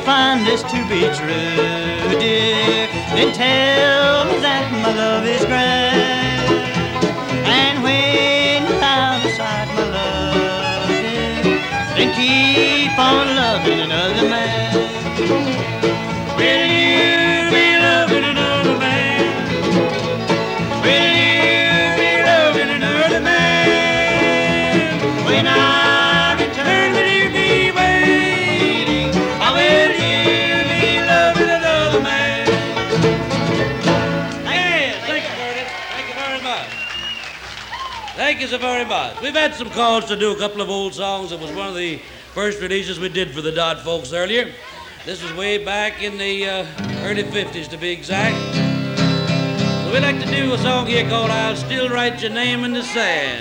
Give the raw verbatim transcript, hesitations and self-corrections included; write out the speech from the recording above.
find this to be true, dear, then tell me that my love is grand. And when you're out of sight, my love, dear, then keep on loving another man. Will you be loving another man? Will you be loving another man? When I return, will you be waiting? Or will you be loving another man? Hey, thank you, Bertie. Thank you very much. Thank you so very much. We've had some calls to do a couple of old songs. It was one of the first releases we did for the Dodd folks earlier. This was way back in the uh, early fifties, to be exact. So we'd like to do a song here called I'll Still Write Your Name in the Sand.